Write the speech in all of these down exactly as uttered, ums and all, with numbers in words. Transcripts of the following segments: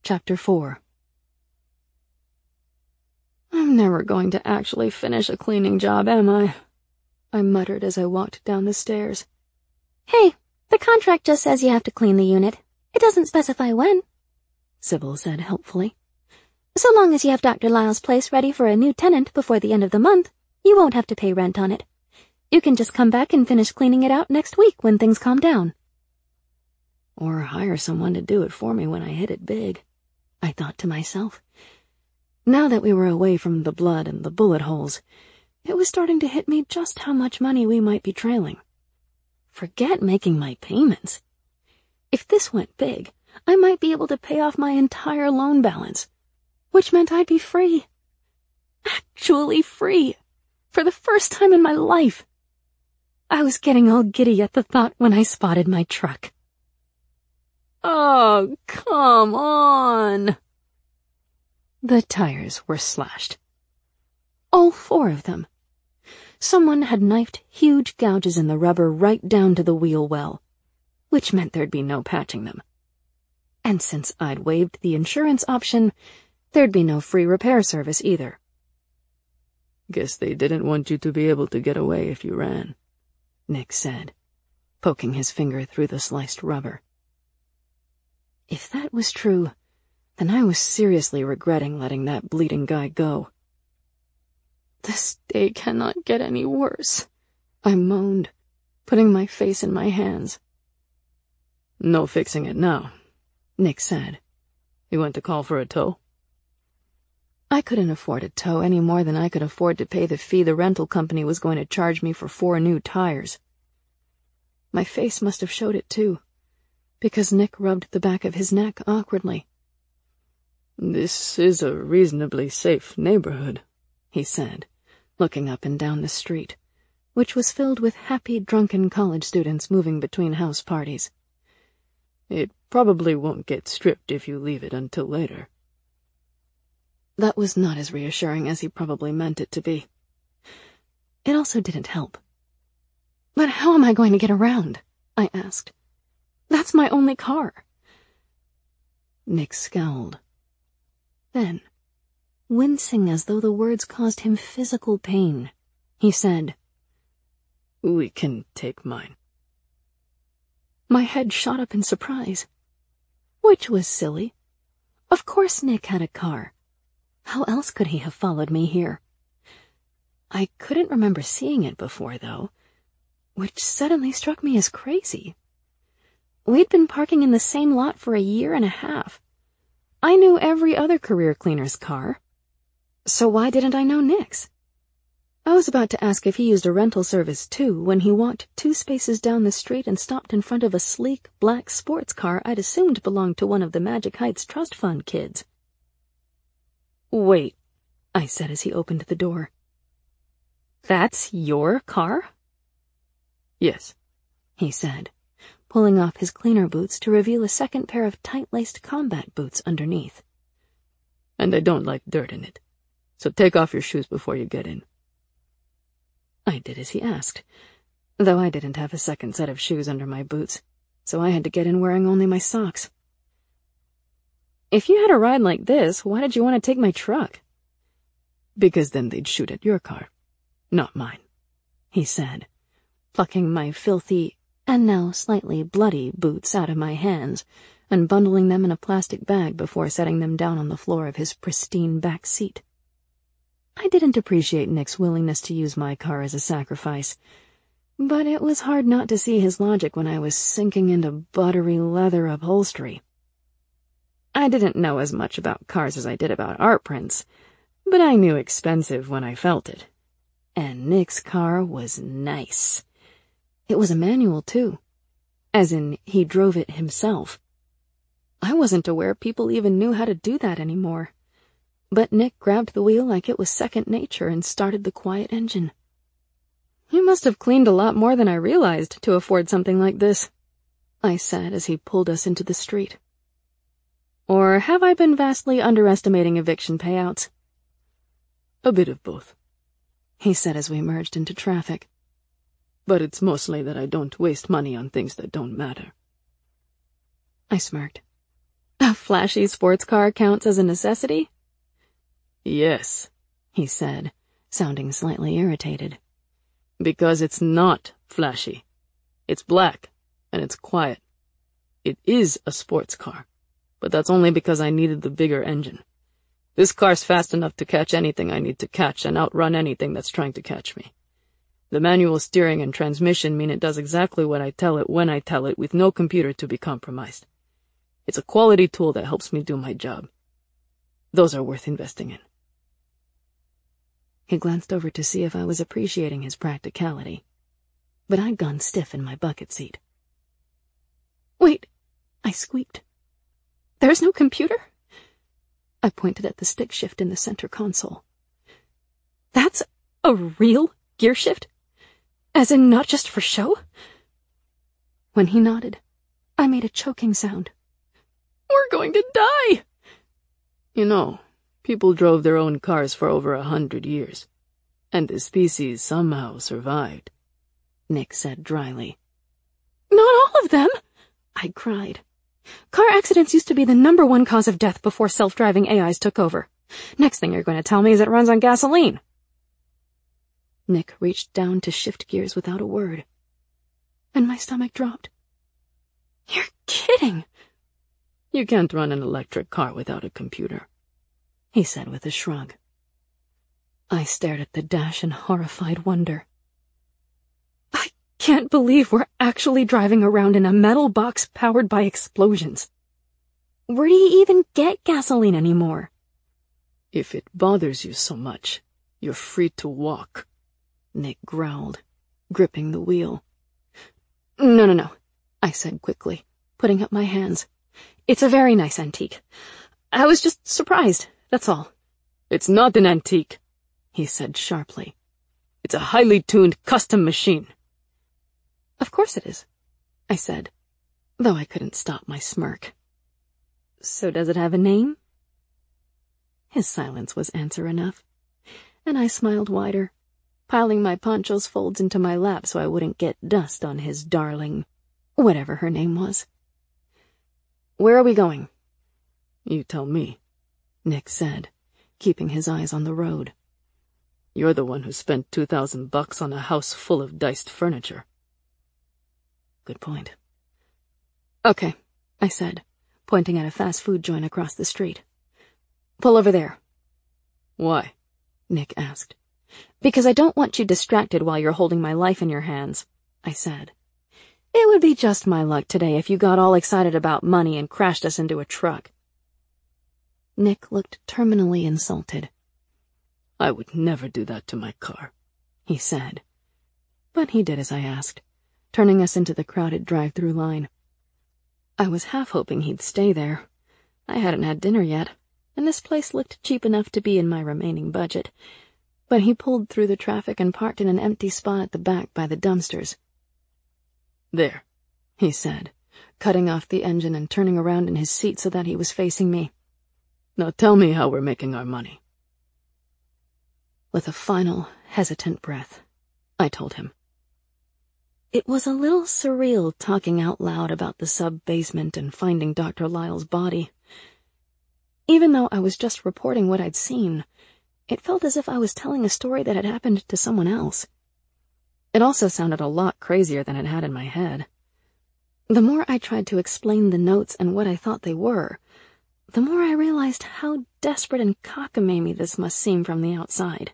Chapter four. I'm never going to actually finish a cleaning job, am I? I muttered as I walked down the stairs. Hey, the contract just says you have to clean the unit. It doesn't specify when, Sybil said helpfully. So long as you have Doctor Lyle's place ready for a new tenant before the end of the month, you won't have to pay rent on it. You can just come back and finish cleaning it out next week when things calm down. Or hire someone to do it for me when I hit it big, I thought to myself. Now that we were away from the blood and the bullet holes, it was starting to hit me just how much money we might be trailing. Forget making my payments. If this went big, I might be able to pay off my entire loan balance, which meant I'd be free. Actually free. For the first time in my life. I was getting all giddy at the thought when I spotted my truck. Oh, come on. The tires were slashed. All four of them. Someone had knifed huge gouges in the rubber right down to the wheel well, which meant there'd be no patching them. And since I'd waived the insurance option, there'd be no free repair service either. Guess they didn't want you to be able to get away if you ran, Nick said, poking his finger through the sliced rubber. If that was true, then I was seriously regretting letting that bleeding guy go. This day cannot get any worse, I moaned, putting my face in my hands. No fixing it now, Nick said. You want to call for a tow? I couldn't afford a tow any more than I could afford to pay the fee the rental company was going to charge me for four new tires. My face must have showed it too, because Nick rubbed the back of his neck awkwardly. This is a reasonably safe neighborhood, he said, looking up and down the street, which was filled with happy, drunken college students moving between house parties. It probably won't get stripped if you leave it until later. That was not as reassuring as he probably meant it to be. It also didn't help. But how am I going to get around? I asked. That's my only car. Nick scowled. Then, wincing as though the words caused him physical pain, he said, We can take mine. My head shot up in surprise. Which was silly. Of course Nick had a car. How else could he have followed me here? I couldn't remember seeing it before, though, which suddenly struck me as crazy. We'd been parking in the same lot for a year and a half. I knew every other career cleaner's car. So why didn't I know Nick's? I was about to ask if he used a rental service too when he walked two spaces down the street and stopped in front of a sleek, black sports car I'd assumed belonged to one of the Magic Heights Trust Fund kids. Wait, I said as he opened the door. That's your car? Yes, he said, pulling off his cleaner boots to reveal a second pair of tight-laced combat boots underneath. And I don't like dirt in it, so take off your shoes before you get in. I did as he asked, though I didn't have a second set of shoes under my boots, so I had to get in wearing only my socks. If you had a ride like this, why did you want to take my truck? Because then they'd shoot at your car, not mine, he said, plucking my filthy, and now slightly bloody, boots out of my hands and bundling them in a plastic bag before setting them down on the floor of his pristine back seat. I didn't appreciate Nick's willingness to use my car as a sacrifice, but it was hard not to see his logic when I was sinking into buttery leather upholstery. I didn't know as much about cars as I did about art prints, but I knew expensive when I felt it. And Nick's car was nice. It was a manual, too. As in, he drove it himself. I wasn't aware people even knew how to do that anymore. But Nick grabbed the wheel like it was second nature and started the quiet engine. You must have cleaned a lot more than I realized to afford something like this, I said as he pulled us into the street. Or have I been vastly underestimating eviction payouts? A bit of both, he said as we merged into traffic. But it's mostly that I don't waste money on things that don't matter. I smirked. A flashy sports car counts as a necessity? Yes, he said, sounding slightly irritated. Because it's not flashy. It's black, and it's quiet. It is a sports car, but that's only because I needed the bigger engine. This car's fast enough to catch anything I need to catch and outrun anything that's trying to catch me. The manual steering and transmission mean it does exactly what I tell it when I tell it, with no computer to be compromised. It's a quality tool that helps me do my job. Those are worth investing in. He glanced over to see if I was appreciating his practicality, but I'd gone stiff in my bucket seat. Wait, I squeaked. There's no computer? I pointed at the stick shift in the center console. That's a real gear shift? As in not just for show? When he nodded, I made a choking sound. We're going to die! You know, people drove their own cars for over a hundred years, and the species somehow survived, Nick said dryly. Not all of them, I cried. Car accidents used to be the number one cause of death before self-driving A Is took over. Next thing you're going to tell me is it runs on gasoline. Nick reached down to shift gears without a word, and my stomach dropped. You're kidding! You can't run an electric car without a computer, he said with a shrug. I stared at the dash in horrified wonder. I can't believe we're actually driving around in a metal box powered by explosions. Where do you even get gasoline anymore? If it bothers you so much, you're free to walk, Nick growled, gripping the wheel. No, no, no, I said quickly, putting up my hands. It's a very nice antique. I was just surprised, that's all. It's not an antique, he said sharply. It's a highly tuned custom machine. Of course it is, I said, though I couldn't stop my smirk. So does it have a name? His silence was answer enough, and I smiled wider, piling my poncho's folds into my lap so I wouldn't get dust on his darling, whatever her name was. Where are we going? You tell me, Nick said, keeping his eyes on the road. You're the one who spent two thousand bucks on a house full of diced furniture. Good point. Okay, I said, pointing at a fast food joint across the street. Pull over there. Why? Nick asked. Because I don't want you distracted while you're holding my life in your hands, I said. It would be just my luck today if you got all excited about money and crashed us into a truck. Nick looked terminally insulted. I would never do that to my car, he said. But he did as I asked, turning us into the crowded drive-through line. I was half hoping he'd stay there. I hadn't had dinner yet, and this place looked cheap enough to be in my remaining budget. But he pulled through the traffic and parked in an empty spot at the back by the dumpsters. There, he said, cutting off the engine and turning around in his seat so that he was facing me. Now tell me how we're making our money. With a final, hesitant breath, I told him. It was a little surreal talking out loud about the sub-basement and finding Doctor Lyle's body. Even though I was just reporting what I'd seen, it felt as if I was telling a story that had happened to someone else. It also sounded a lot crazier than it had in my head. The more I tried to explain the notes and what I thought they were, the more I realized how desperate and cockamamie this must seem from the outside.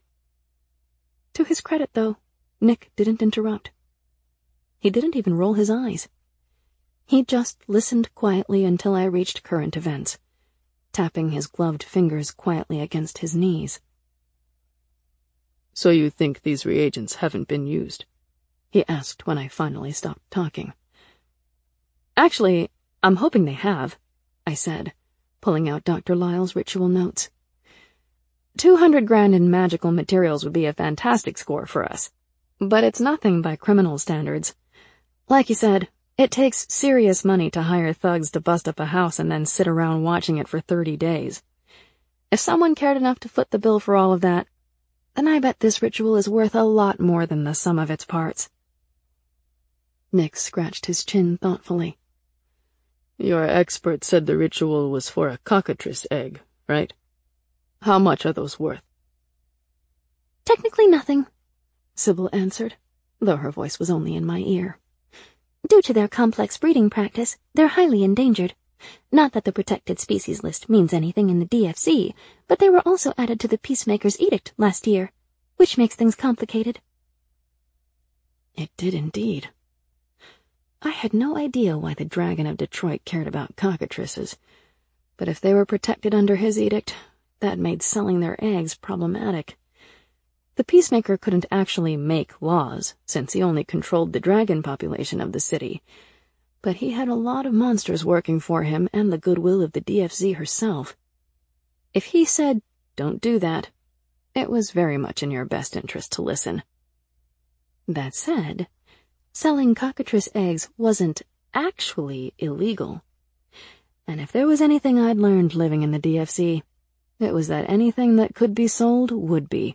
To his credit, though, Nick didn't interrupt. He didn't even roll his eyes. He just listened quietly until I reached current events, tapping his gloved fingers quietly against his knees. So you think these reagents haven't been used? He asked when I finally stopped talking. Actually, I'm hoping they have, I said, pulling out Doctor Lyle's ritual notes. Two hundred grand in magical materials would be a fantastic score for us, but it's nothing by criminal standards. Like you said, it takes serious money to hire thugs to bust up a house and then sit around watching it for thirty days. If someone cared enough to foot the bill for all of that, then I bet this ritual is worth a lot more than the sum of its parts. Nick scratched his chin thoughtfully. Your expert said the ritual was for a cockatrice egg, right? How much are those worth? Technically nothing, Sybil answered, though her voice was only in my ear. Due to their complex breeding practice, they're highly endangered. Not that the protected species list means anything in the D F C, but they were also added to the Peacemaker's Edict last year, which makes things complicated. It did indeed. I had no idea why the Dragon of Detroit cared about cockatrices, but if they were protected under his edict, that made selling their eggs problematic. The Peacemaker couldn't actually make laws, since he only controlled the dragon population of the city, but he had a lot of monsters working for him and the goodwill of the D F Z herself. If he said, "Don't do that," it was very much in your best interest to listen. That said, selling cockatrice eggs wasn't actually illegal. And if there was anything I'd learned living in the D F C, it was that anything that could be sold would be.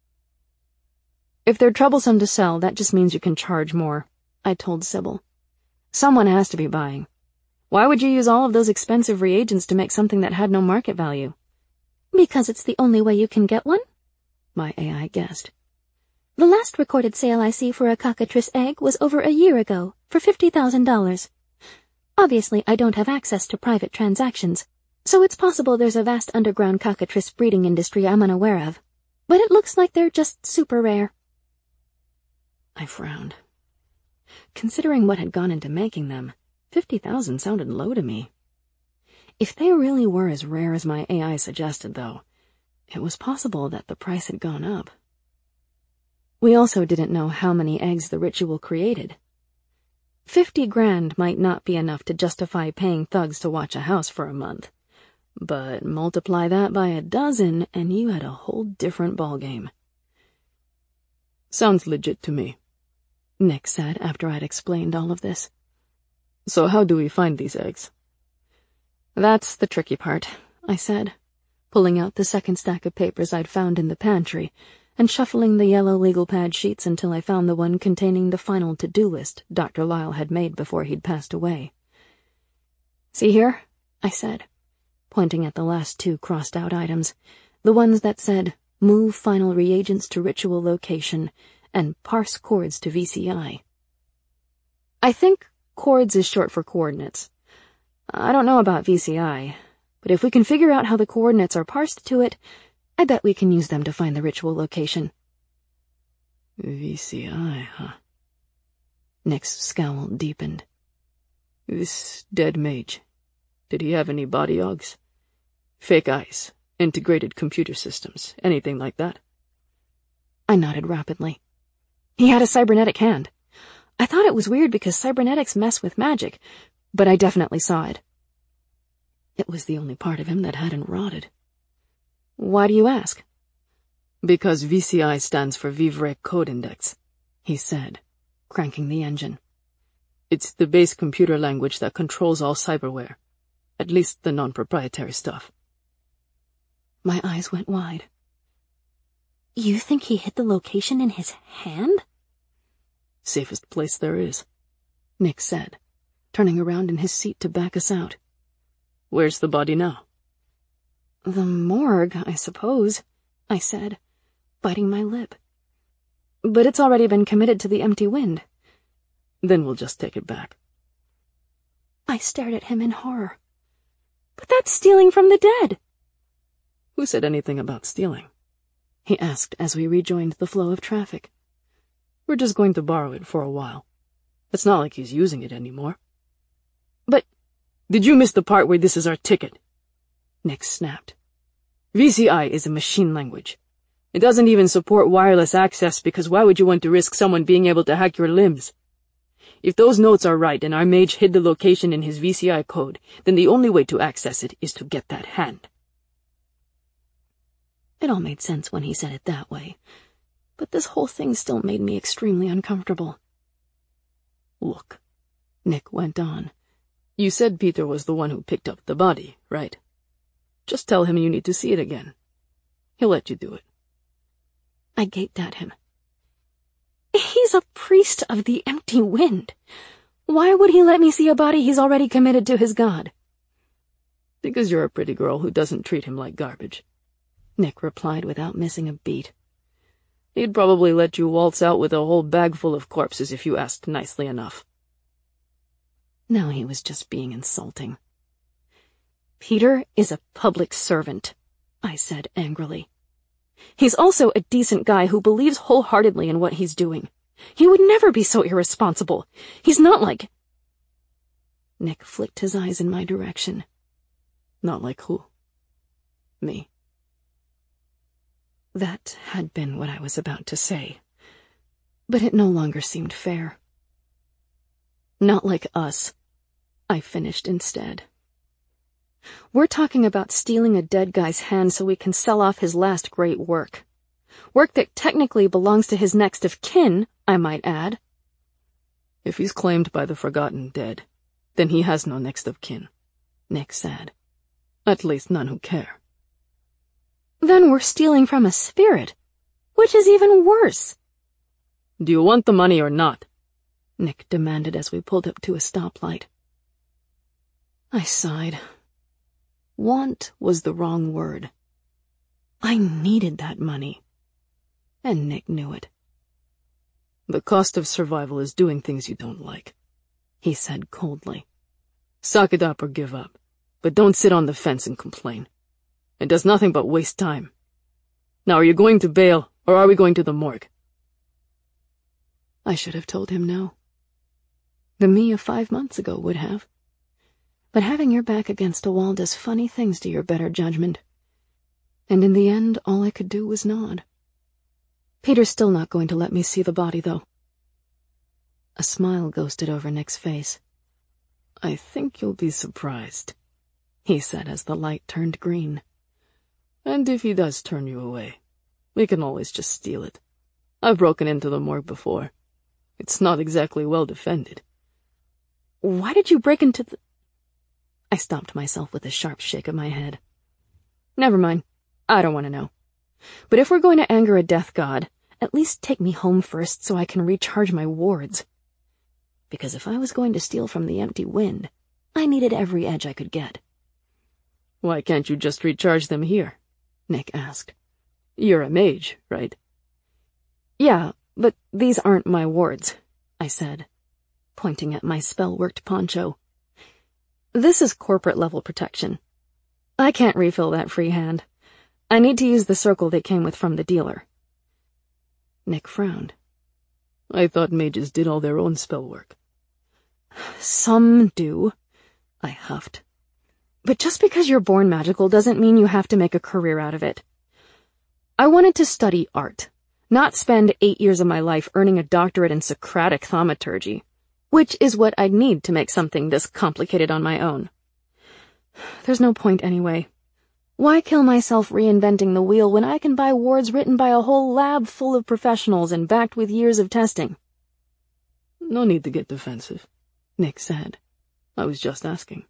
If they're troublesome to sell, that just means you can charge more, I told Sybil. Someone has to be buying. Why would you use all of those expensive reagents to make something that had no market value? Because it's the only way you can get one? My A I guessed. The last recorded sale I see for a cockatrice egg was over a year ago, for fifty thousand dollars. Obviously, I don't have access to private transactions, so it's possible there's a vast underground cockatrice breeding industry I'm unaware of. But it looks like they're just super rare. I frowned. Considering what had gone into making them, fifty thousand sounded low to me. If they really were as rare as my A I suggested, though, it was possible that the price had gone up. We also didn't know how many eggs the ritual created. Fifty grand might not be enough to justify paying thugs to watch a house for a month, but multiply that by a dozen and you had a whole different ballgame. Sounds legit to me, Nick said after I'd explained all of this. So how do we find these eggs? That's the tricky part, I said, pulling out the second stack of papers I'd found in the pantry and shuffling the yellow legal pad sheets until I found the one containing the final to-do list Doctor Lyle had made before he'd passed away. See here, I said, pointing at the last two crossed-out items, the ones that said, move final reagents to ritual location and parse chords to V C I. I think chords is short for coordinates. I don't know about V C I, but if we can figure out how the coordinates are parsed to it, I bet we can use them to find the ritual location. V C I, huh? Nick's scowl deepened. This dead mage, did he have any body ogs? Fake eyes, integrated computer systems, anything like that? I nodded rapidly. He had a cybernetic hand. I thought it was weird because cybernetics mess with magic, but I definitely saw it. It was the only part of him that hadn't rotted. Why do you ask? Because V C I stands for Vivre Code Index, he said, cranking the engine. It's the base computer language that controls all cyberware, at least the non-proprietary stuff. My eyes went wide. You think he hid the location in his hand? Safest place there is, Nick said, turning around in his seat to back us out. Where's the body now? The morgue, I suppose, I said, biting my lip. But it's already been committed to the empty wind. Then we'll just take it back. I stared at him in horror. But that's stealing from the dead. Who said anything about stealing? He asked as we rejoined the flow of traffic. We're just going to borrow it for a while. It's not like he's using it anymore. But did you miss the part where this is our ticket? Nick snapped. V C I is a machine language. It doesn't even support wireless access because why would you want to risk someone being able to hack your limbs? If those notes are right and our mage hid the location in his V C I code, then the only way to access it is to get that hand. It all made sense when he said it that way, but this whole thing still made me extremely uncomfortable. Look, Nick went on. You said Peter was the one who picked up the body, right? Just tell him you need to see it again. He'll let you do it. I gaped at him. He's a priest of the empty wind. Why would he let me see a body he's already committed to his god? Because you're a pretty girl who doesn't treat him like garbage, Nick replied without missing a beat. He'd probably let you waltz out with a whole bag full of corpses if you asked nicely enough. Now he was just being insulting. Peter is a public servant, I said angrily. He's also a decent guy who believes wholeheartedly in what he's doing. He would never be so irresponsible. He's not like... Nick flicked his eyes in my direction. Not like who? Me. That had been what I was about to say, but it no longer seemed fair. Not like us, I finished instead. We're talking about stealing a dead guy's hand so we can sell off his last great work. Work that technically belongs to his next of kin, I might add. If he's claimed by the Forgotten Dead, then he has no next of kin, Nick said. At least none who care. Then we're stealing from a spirit, which is even worse. Do you want the money or not? Nick demanded as we pulled up to a stoplight. I sighed. Want was the wrong word. I needed that money, and Nick knew it. The cost of survival is doing things you don't like, he said coldly. Suck it up or give up, but don't sit on the fence and complain. It does nothing but waste time. Now, are you going to bail, or are we going to the morgue? I should have told him no. The me of five months ago would have. But having your back against a wall does funny things to your better judgment. And in the end, all I could do was nod. Peter's still not going to let me see the body, though. A smile ghosted over Nick's face. I think you'll be surprised, he said as the light turned green. And if he does turn you away, we can always just steal it. I've broken into the morgue before. It's not exactly well defended. Why did you break into the... I stopped myself with a sharp shake of my head. Never mind. I don't want to know. But if we're going to anger a death god, at least take me home first so I can recharge my wards. Because if I was going to steal from the empty wind, I needed every edge I could get. Why can't you just recharge them here? Nick asked. You're a mage, right? Yeah, but these aren't my wards, I said, pointing at my spell-worked poncho. This is corporate-level protection. I can't refill that free hand. I need to use the circle they came with from the dealer. Nick frowned. I thought mages did all their own spell work. Some do, I huffed. But just because you're born magical doesn't mean you have to make a career out of it. I wanted to study art, not spend eight years of my life earning a doctorate in Socratic thaumaturgy, which is what I'd need to make something this complicated on my own. There's no point anyway. Why kill myself reinventing the wheel when I can buy wards written by a whole lab full of professionals and backed with years of testing? No need to get defensive, Nick said. I was just asking.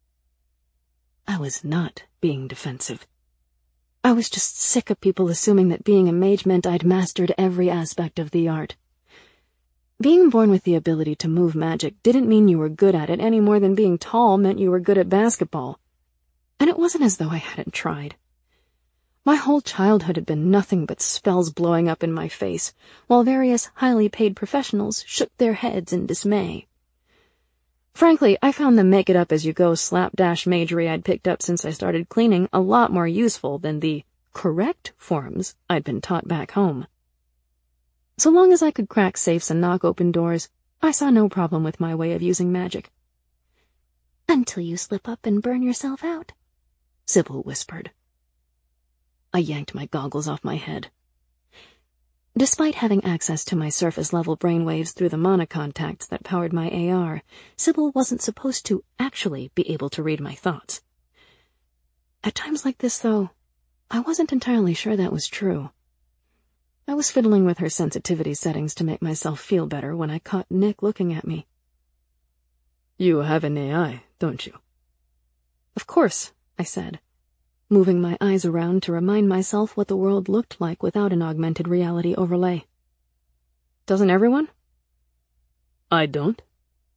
I was not being defensive. I was just sick of people assuming that being a mage meant I'd mastered every aspect of the art. Being born with the ability to move magic didn't mean you were good at it any more than being tall meant you were good at basketball. And it wasn't as though I hadn't tried. My whole childhood had been nothing but spells blowing up in my face, while various highly paid professionals shook their heads in dismay. Frankly, I found the make-it-up-as-you-go slapdash magery I'd picked up since I started cleaning a lot more useful than the correct forms I'd been taught back home. So long as I could crack safes and knock open doors, I saw no problem with my way of using magic. Until you slip up and burn yourself out, Sybil whispered. I yanked my goggles off my head. Despite having access to my surface-level brainwaves through the mana contacts that powered my A R, Sybil wasn't supposed to actually be able to read my thoughts. At times like this, though, I wasn't entirely sure that was true. I was fiddling with her sensitivity settings to make myself feel better when I caught Nick looking at me. You have an A I, don't you? Of course, I said, moving my eyes around to remind myself what the world looked like without an augmented reality overlay. Doesn't everyone? I don't,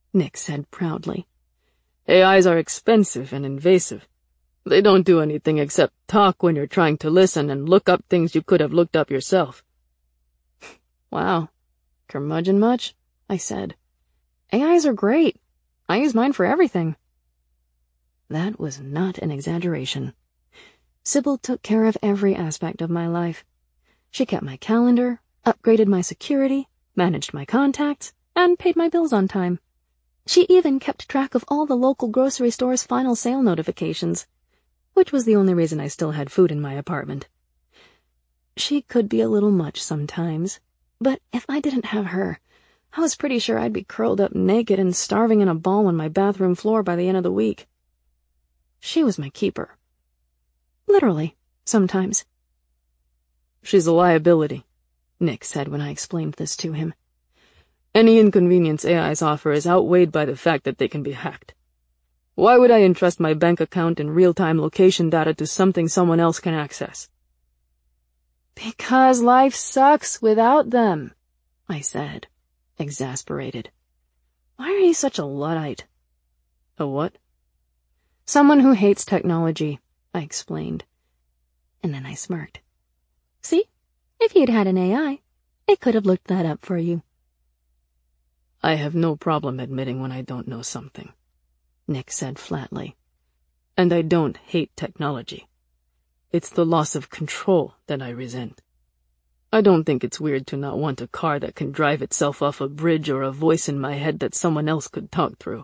Nick said proudly. A Is are expensive and invasive. They don't do anything except talk when you're trying to listen and look up things you could have looked up yourself. Wow. Curmudgeon much? I said. A Is are great. I use mine for everything. That was not an exaggeration. Sybil took care of every aspect of my life. She kept my calendar, upgraded my security, managed my contacts, and paid my bills on time. She even kept track of all the local grocery store's final sale notifications, which was the only reason I still had food in my apartment. She could be a little much sometimes, but if I didn't have her, I was pretty sure I'd be curled up naked and starving in a ball on my bathroom floor by the end of the week. She was my keeper. Literally, sometimes. She's a liability, Nick said when I explained this to him. Any inconvenience A Is offer is outweighed by the fact that they can be hacked. Why would I entrust my bank account and real-time location data to something someone else can access? Because life sucks without them, I said, exasperated. Why are you such a Luddite? A what? Someone who hates technology, I explained. And then I smirked. See? If you'd had an A I, it could have looked that up for you. I have no problem admitting when I don't know something, Nick said flatly. And I don't hate technology. It's the loss of control that I resent. I don't think it's weird to not want a car that can drive itself off a bridge or a voice in my head that someone else could talk through.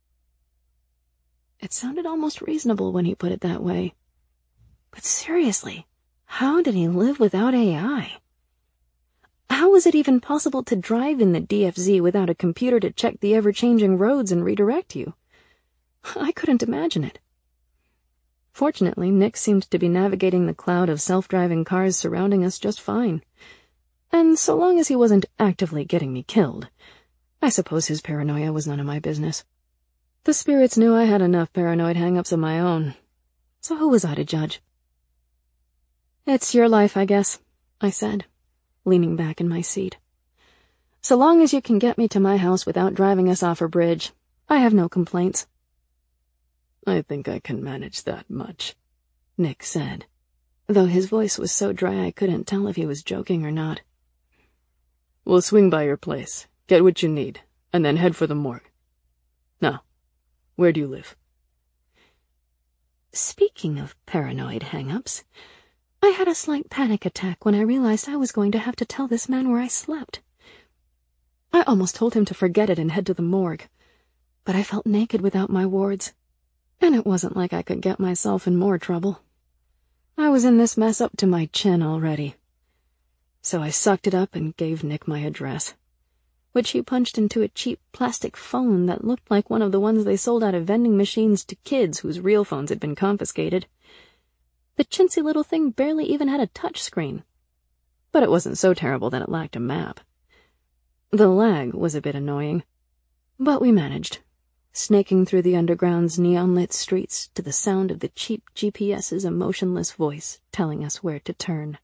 It sounded almost reasonable when he put it that way. But seriously, how did he live without A I? How was it even possible to drive in the D F Z without a computer to check the ever-changing roads and redirect you? I couldn't imagine it. Fortunately, Nick seemed to be navigating the cloud of self-driving cars surrounding us just fine. And so long as he wasn't actively getting me killed, I suppose his paranoia was none of my business. The spirits knew I had enough paranoid hang-ups of my own, so who was I to judge? It's your life, I guess, I said, leaning back in my seat. So long as you can get me to my house without driving us off a bridge, I have no complaints. I think I can manage that much, Nick said, though his voice was so dry I couldn't tell if he was joking or not. We'll swing by your place, get what you need, and then head for the morgue. Now, where do you live? Speaking of paranoid hang-ups, I had a slight panic attack when I realized I was going to have to tell this man where I slept. I almost told him to forget it and head to the morgue, but I felt naked without my wards, and it wasn't like I could get myself in more trouble. I was in this mess up to my chin already. So I sucked it up and gave Nick my address, which he punched into a cheap plastic phone that looked like one of the ones they sold out of vending machines to kids whose real phones had been confiscated. The chintzy little thing barely even had a touch screen, but it wasn't so terrible that it lacked a map. The lag was a bit annoying, but we managed, snaking through the underground's neon-lit streets to the sound of the cheap G P S's emotionless voice telling us where to turn.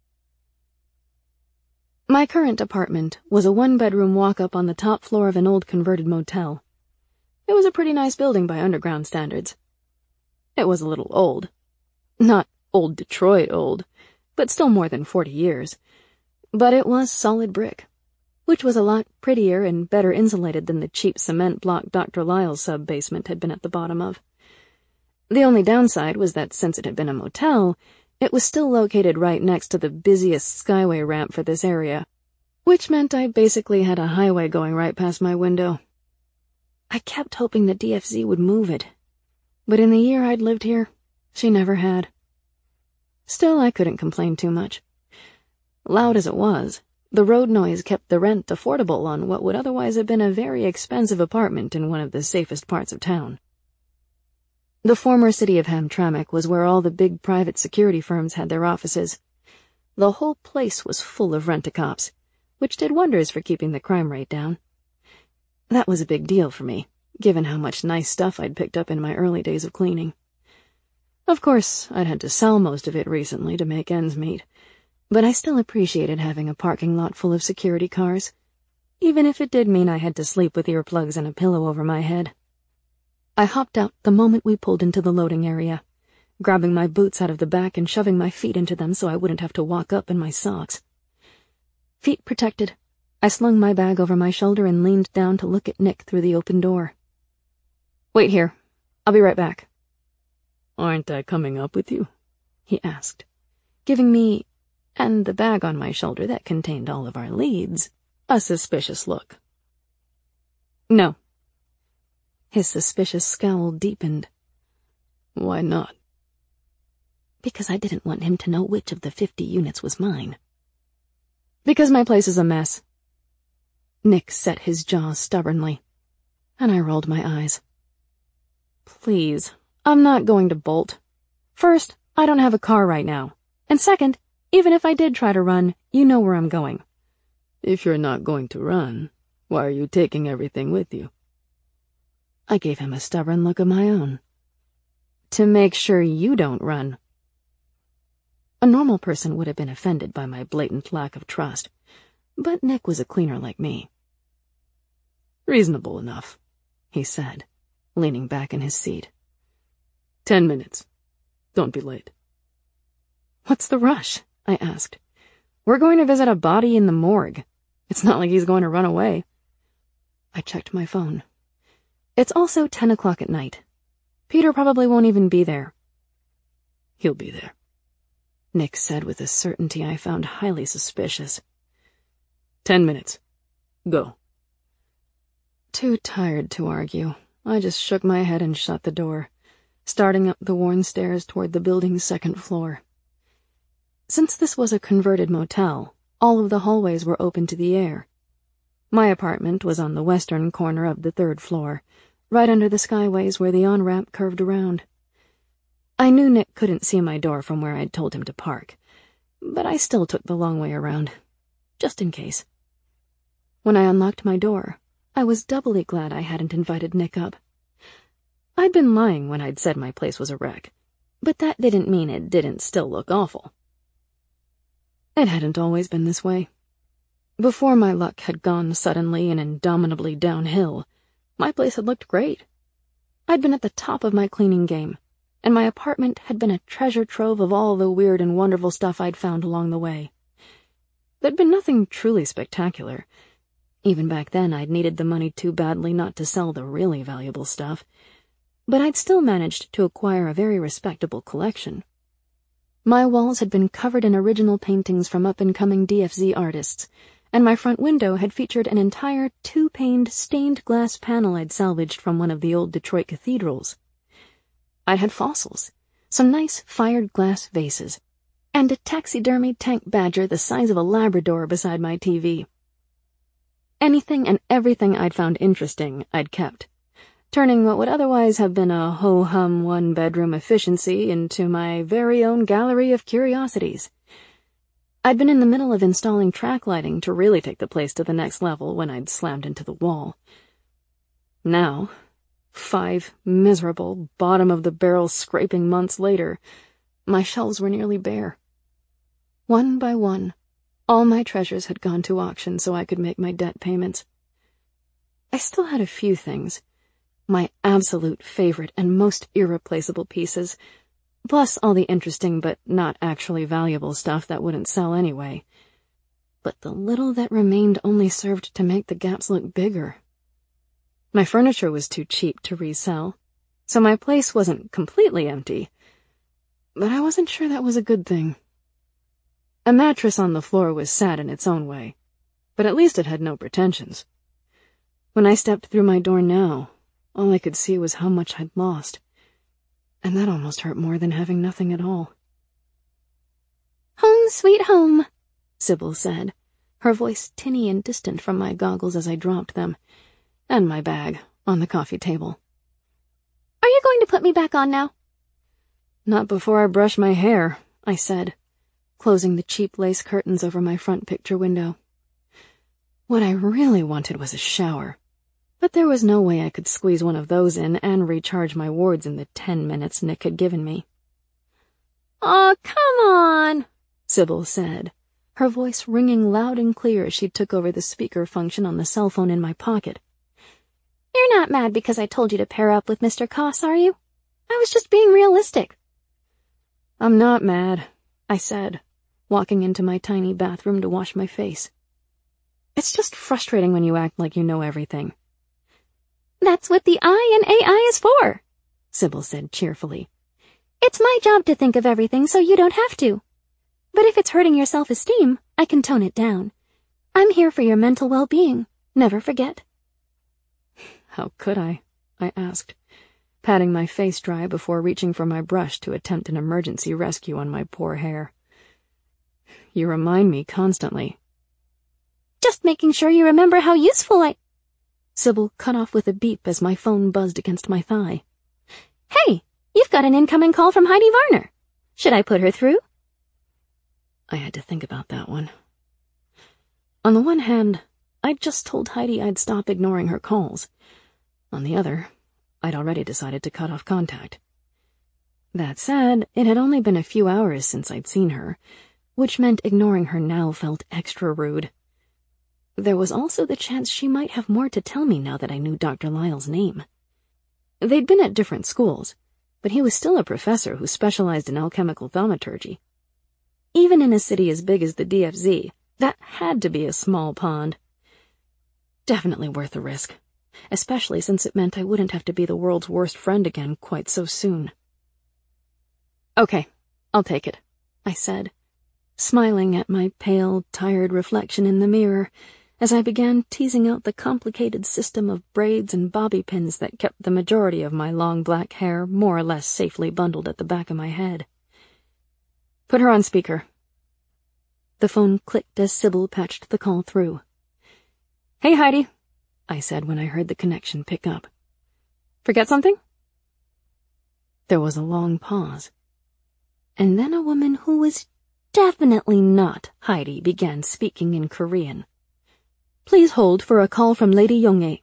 My current apartment was a one-bedroom walk-up on the top floor of an old converted motel. It was a pretty nice building by underground standards. It was a little old. Not old Detroit old, but still more than forty years. But it was solid brick, which was a lot prettier and better insulated than the cheap cement block Doctor Lyle's sub-basement had been at the bottom of. The only downside was that since it had been a motel, it was still located right next to the busiest skyway ramp for this area, which meant I basically had a highway going right past my window. I kept hoping the D F Z would move it, but in the year I'd lived here, she never had. Still, I couldn't complain too much. Loud as it was, the road noise kept the rent affordable on what would otherwise have been a very expensive apartment in one of the safest parts of town. The former city of Hamtramck was where all the big private security firms had their offices. The whole place was full of rent-a-cops, which did wonders for keeping the crime rate down. That was a big deal for me, given how much nice stuff I'd picked up in my early days of cleaning. Of course, I'd had to sell most of it recently to make ends meet, but I still appreciated having a parking lot full of security cars. even if it did mean I had to sleep with earplugs and a pillow over my head. I hopped out the moment we pulled into the loading area, grabbing my boots out of the back and shoving my feet into them so I wouldn't have to walk up in my socks. Feet protected, I slung my bag over my shoulder and leaned down to look at Nick through the open door. "Wait here. I'll be right back." "Aren't I coming up with you?" he asked, giving me, and the bag on my shoulder that contained all of our leads, a suspicious look. "No." His suspicious scowl deepened. "Why not?" Because I didn't want him to know which of the fifty units was mine. "Because my place is a mess." Nick set his jaw stubbornly, and I rolled my eyes. "Please, I'm not going to bolt. First, I don't have a car right now. And second, even if I did try to run, you know where I'm going." "If you're not going to run, why are you taking everything with you?" I gave him a stubborn look of my own. "To make sure you don't run." A normal person would have been offended by my blatant lack of trust, but Nick was a cleaner like me. "Reasonable enough," he said, leaning back in his seat. Ten minutes. Don't be late." "What's the rush?" I asked. "We're going to visit a body in the morgue. It's not like he's going to run away." I checked my phone. It's also ten o'clock at night. Peter probably won't even be there. "He'll be there," Nick said with a certainty I found highly suspicious. Ten minutes. Go." Too tired to argue, I just shook my head and shut the door, starting up the worn stairs toward the building's second floor. Since this was a converted motel, all of the hallways were open to the air. My apartment was on the western corner of the third floor, right under the skyways where the on-ramp curved around. I knew Nick couldn't see my door from where I'd told him to park, but I still took the long way around, just in case. When I unlocked my door, I was doubly glad I hadn't invited Nick up. I'd been lying when I'd said my place was a wreck, but that didn't mean it didn't still look awful. It hadn't always been this way. Before my luck had gone suddenly and indomitably downhill, my place had looked great. I'd been at the top of my cleaning game, and my apartment had been a treasure trove of all the weird and wonderful stuff I'd found along the way. There'd been nothing truly spectacular. Even back then, I'd needed the money too badly not to sell the really valuable stuff, but I'd still managed to acquire a very respectable collection. My walls had been covered in original paintings from up-and-coming D F Z artists, and my front window had featured an entire two-paned stained glass panel I'd salvaged from one of the old Detroit cathedrals. I'd had fossils, some nice fired glass vases, and a taxidermied tank badger the size of a Labrador beside my T V. Anything and everything I'd found interesting I'd kept, turning what would otherwise have been a ho-hum one-bedroom efficiency into my very own gallery of curiosities. I'd been in the middle of installing track lighting to really take the place to the next level when I'd slammed into the wall. Now, five miserable, bottom-of-the-barrel scraping months later, my shelves were nearly bare. One by one, all my treasures had gone to auction so I could make my debt payments. I still had a few things, my absolute favorite and most irreplaceable pieces, plus all the interesting but not actually valuable stuff that wouldn't sell anyway. But the little that remained only served to make the gaps look bigger. My furniture was too cheap to resell, so my place wasn't completely empty, but I wasn't sure that was a good thing. A mattress on the floor was sad in its own way, but at least it had no pretensions. When I stepped through my door now, all I could see was how much I'd lost, and that almost hurt more than having nothing at all. "Home sweet home," Sybil said, her voice tinny and distant from my goggles as I dropped them, and my bag on the coffee table. "Are you going to put me back on now?" "Not before I brush my hair," I said, closing the cheap lace curtains over my front picture window. What I really wanted was a shower, but there was no way I could squeeze one of those in and recharge my wards in the ten minutes Nick had given me. "Aw, come on," Sybil said, her voice ringing loud and clear as she took over the speaker function on the cell phone in my pocket. You're not mad because I told you to pair up with Mister Koss, are you? I was just being realistic. I'm not mad, I said, walking into my tiny bathroom to wash my face. It's just frustrating when you act like you know everything. That's what the I in A I is for, Sybil said cheerfully. It's my job to think of everything so you don't have to. But if it's hurting your self-esteem, I can tone it down. I'm here for your mental well-being. Never forget. How could I? I asked, patting my face dry before reaching for my brush to attempt an emergency rescue on my poor hair. You remind me constantly. Just making sure you remember how useful I— Sybil cut off with a beep as my phone buzzed against my thigh. Hey, you've got an incoming call from Heidi Varner. Should I put her through? I had to think about that one. On the one hand, I'd just told Heidi I'd stop ignoring her calls. On the other, I'd already decided to cut off contact. That said, it had only been a few hours since I'd seen her, which meant ignoring her now felt extra rude. There was also the chance she might have more to tell me now that I knew Doctor Lyle's name. They'd been at different schools, but he was still a professor who specialized in alchemical thaumaturgy. Even in a city as big as the D F Z, that had to be a small pond. Definitely worth the risk, especially since it meant I wouldn't have to be the world's worst friend again quite so soon. Okay, I'll take it, I said, smiling at my pale, tired reflection in the mirror as I began teasing out the complicated system of braids and bobby pins that kept the majority of my long black hair more or less safely bundled at the back of my head. Put her on speaker. The phone clicked as Sybil patched the call through. Hey, Heidi, I said when I heard the connection pick up. Forget something? There was a long pause. And then a woman who was definitely not Heidi began speaking in Korean. Please hold for a call from Lady Yonghae.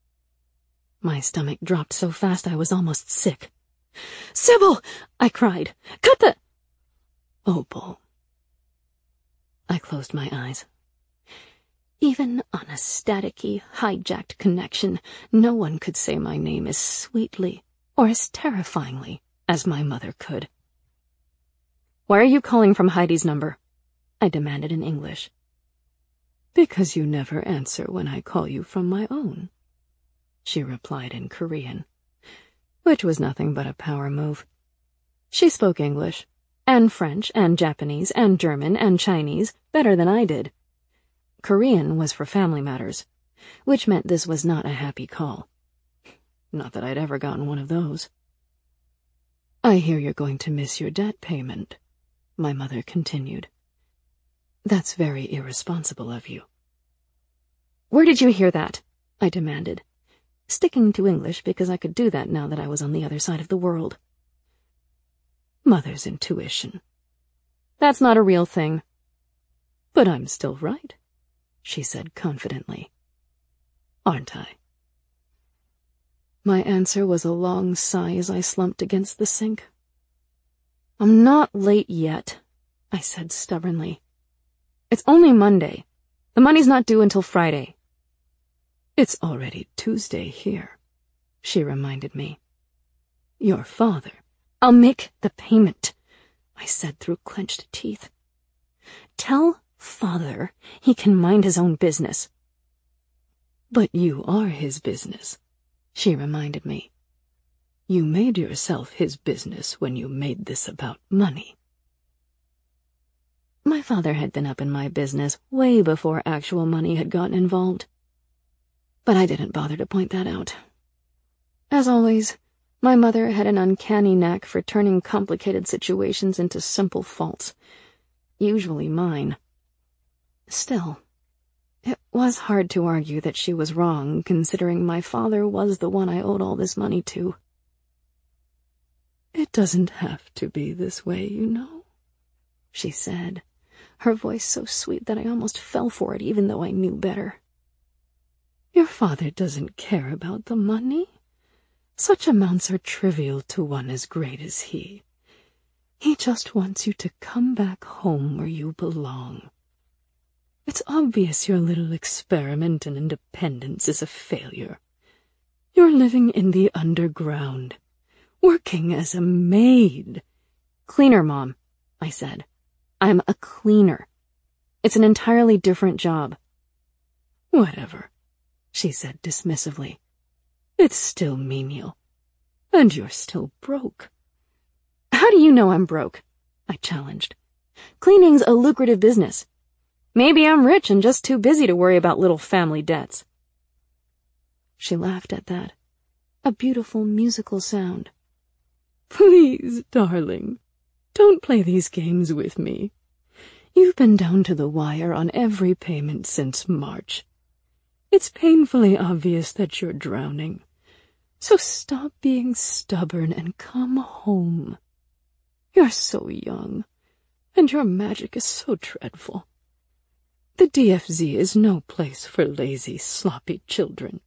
My stomach dropped so fast I was almost sick. Sybil! I cried. Cut the— Opal. I closed my eyes. Even on a staticky, hijacked connection, no one could say my name as sweetly or as terrifyingly as my mother could. Why are you calling from Heidi's number? I demanded in English. Because you never answer when I call you from my own, she replied in Korean, which was nothing but a power move. She spoke English, and French, and Japanese, and German, and Chinese better than I did. Korean was for family matters, which meant this was not a happy call. Not that I'd ever gotten one of those. I hear you're going to miss your debt payment, my mother continued. That's very irresponsible of you. Where did you hear that? I demanded, sticking to English because I could do that now that I was on the other side of the world. Mother's intuition. That's not a real thing. But I'm still right, she said confidently. Aren't I? My answer was a long sigh as I slumped against the sink. I'm not late yet, I said stubbornly. It's only Monday. The money's not due until Friday. It's already Tuesday here, she reminded me. Your father. I'll make the payment, I said through clenched teeth. Tell father he can mind his own business. But you are his business, she reminded me. You made yourself his business when you made this about money. My father had been up in my business way before actual money had gotten involved. But I didn't bother to point that out. As always, my mother had an uncanny knack for turning complicated situations into simple faults, usually mine. Still, it was hard to argue that she was wrong, considering my father was the one I owed all this money to. It doesn't have to be this way, you know, she said, her voice so sweet that I almost fell for it even though I knew better. Your father doesn't care about the money. Such amounts are trivial to one as great as he. He just wants you to come back home where you belong. It's obvious your little experiment in independence is a failure. You're living in the underground, working as a maid. Cleaner, Mom, I said. I'm a cleaner. It's an entirely different job. Whatever, she said dismissively. It's still menial. And you're still broke. How do you know I'm broke? I challenged. Cleaning's a lucrative business. Maybe I'm rich and just too busy to worry about little family debts. She laughed at that, a beautiful musical sound. Please, darling, don't play these games with me. You've been down to the wire on every payment since March. It's painfully obvious that you're drowning. So stop being stubborn and come home. You're so young, and your magic is so dreadful. The D F Z is no place for lazy, sloppy children.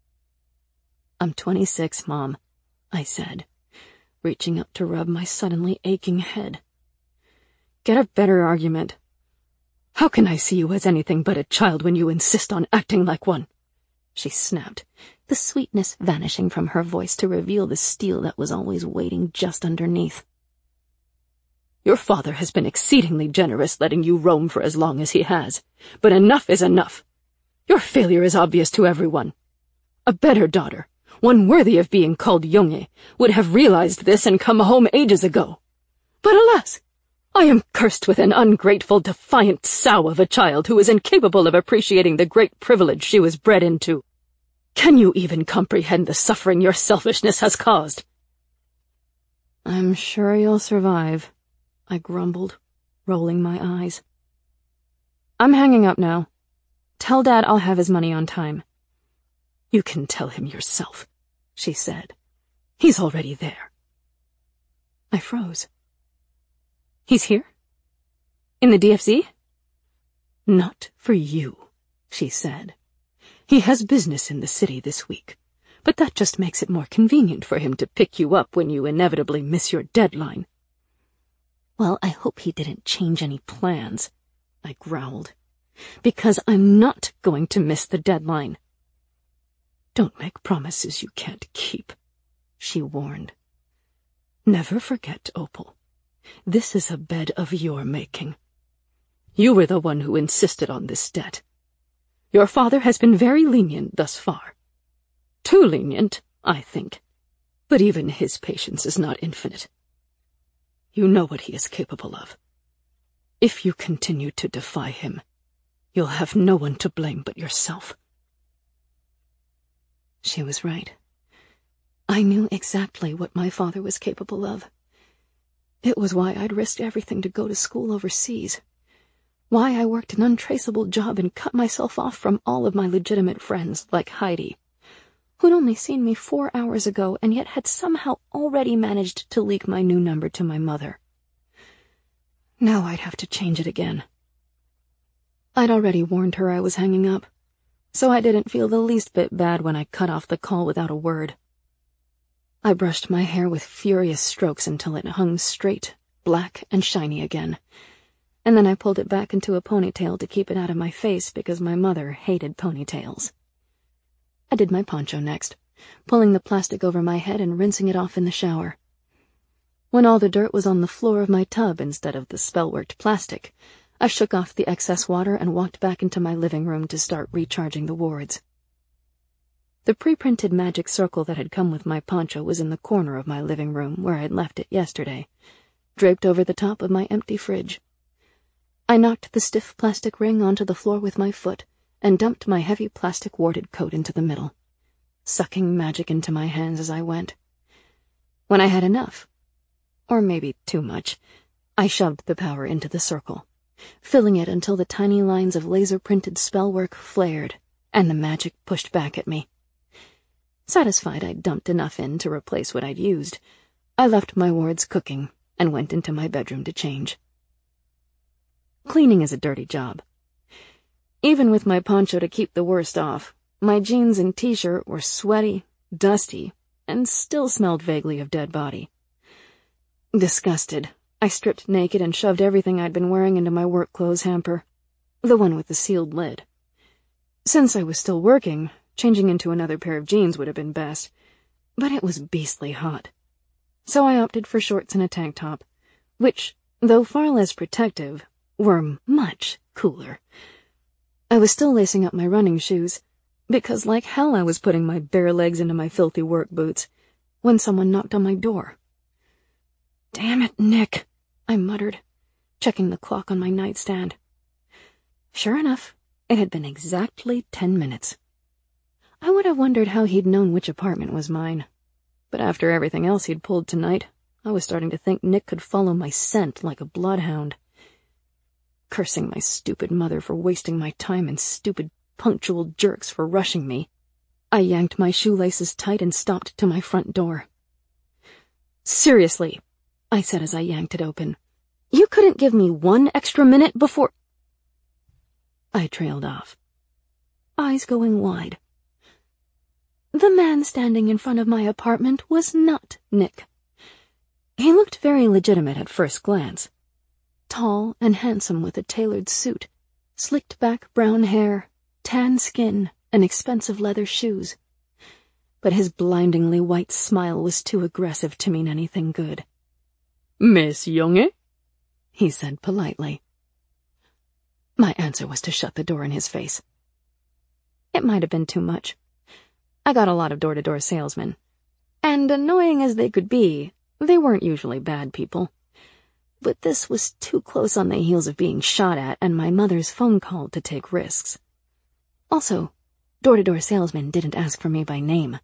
I'm twenty-six, Mom, I said, reaching up to rub my suddenly aching head. Get a better argument. How can I see you as anything but a child when you insist on acting like one? She snapped, the sweetness vanishing from her voice to reveal the steel that was always waiting just underneath. Your father has been exceedingly generous letting you roam for as long as he has, but enough is enough. Your failure is obvious to everyone. A better daughter, one worthy of being called Yonghe, would have realized this and come home ages ago. But alas, I am cursed with an ungrateful, defiant sow of a child who is incapable of appreciating the great privilege she was bred into. Can you even comprehend the suffering your selfishness has caused? I'm sure you'll survive, I grumbled, rolling my eyes. I'm hanging up now. Tell Dad I'll have his money on time. You can tell him yourself, she said. He's already there. I froze. He's here? In the D F Z? Not for you, she said. He has business in the city this week, but that just makes it more convenient for him to pick you up when you inevitably miss your deadline. Well, I hope he didn't change any plans, I growled, because I'm not going to miss the deadline. Don't make promises you can't keep, she warned. Never forget, Opal. This is a bed of your making. You were the one who insisted on this debt. Your father has been very lenient thus far. Too lenient, I think. But even his patience is not infinite. You know what he is capable of. If you continue to defy him, you'll have no one to blame but yourself. She was right. I knew exactly what my father was capable of. It was why I'd risked everything to go to school overseas. Why I worked an untraceable job and cut myself off from all of my legitimate friends, like Heidi, who'd only seen me four hours ago and yet had somehow already managed to leak my new number to my mother. Now I'd have to change it again. I'd already warned her I was hanging up, so I didn't feel the least bit bad when I cut off the call without a word. I brushed my hair with furious strokes until it hung straight, black, and shiny again, and then I pulled it back into a ponytail to keep it out of my face because my mother hated ponytails. I did my poncho next, pulling the plastic over my head and rinsing it off in the shower. When all the dirt was on the floor of my tub instead of the spell-worked plastic, I shook off the excess water and walked back into my living room to start recharging the wards. The pre-printed magic circle that had come with my poncho was in the corner of my living room where I'd left it yesterday, draped over the top of my empty fridge. I knocked the stiff plastic ring onto the floor with my foot and dumped my heavy plastic warded coat into the middle, sucking magic into my hands as I went. When I had enough, or maybe too much, I shoved the power into the circle, filling it until the tiny lines of laser-printed spellwork flared and the magic pushed back at me. Satisfied I'd dumped enough in to replace what I'd used, I left my wards cooking and went into my bedroom to change. Cleaning is a dirty job. Even with my poncho to keep the worst off, my jeans and t-shirt were sweaty, dusty, and still smelled vaguely of dead body. Disgusted, I stripped naked and shoved everything I'd been wearing into my work clothes hamper. the one with the sealed lid. Since I was still working, changing into another pair of jeans would have been best, but it was beastly hot. So I opted for shorts and a tank top, which, though far less protective, were much cooler. I was still lacing up my running shoes, because like hell I was putting my bare legs into my filthy work boots, when someone knocked on my door. "Damn it, Nick," I muttered, checking the clock on my nightstand. Sure enough, it had been exactly ten minutes. I would have wondered how he'd known which apartment was mine, but after everything else he'd pulled tonight, I was starting to think Nick could follow my scent like a bloodhound. Cursing my stupid mother for wasting my time and stupid punctual jerks for rushing me, I yanked my shoelaces tight and stopped to my front door. "Seriously," I said as I yanked it open, "you couldn't give me one extra minute before—" I trailed off, eyes going wide. The man standing in front of my apartment was not Nick. He looked very legitimate at first glance. Tall and handsome with a tailored suit, slicked back brown hair, tan skin, and expensive leather shoes. But his blindingly white smile was too aggressive to mean anything good. "Miss Junge?" he said politely. My answer was to shut the door in his face. It might have been too much. I got a lot of door-to-door salesmen, and annoying as they could be, they weren't usually bad people. But this was too close on the heels of being shot at and my mother's phone call to take risks. Also, door-to-door salesmen didn't ask for me by name.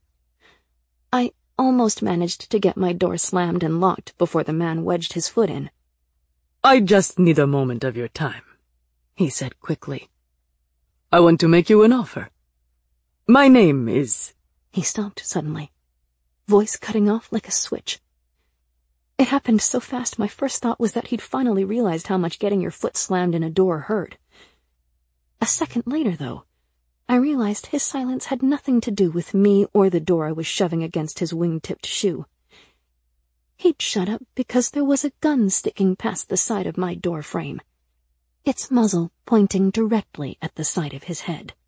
I almost managed to get my door slammed and locked before the man wedged his foot in. "I just need a moment of your time," he said quickly. "I want to make you an offer. My name is—" He stopped suddenly, voice cutting off like a switch. It happened so fast my first thought was that he'd finally realized how much getting your foot slammed in a door hurt. A second later, though, I realized his silence had nothing to do with me or the door I was shoving against his wing-tipped shoe. He'd shut up because there was a gun sticking past the side of my door frame, its muzzle pointing directly at the side of his head.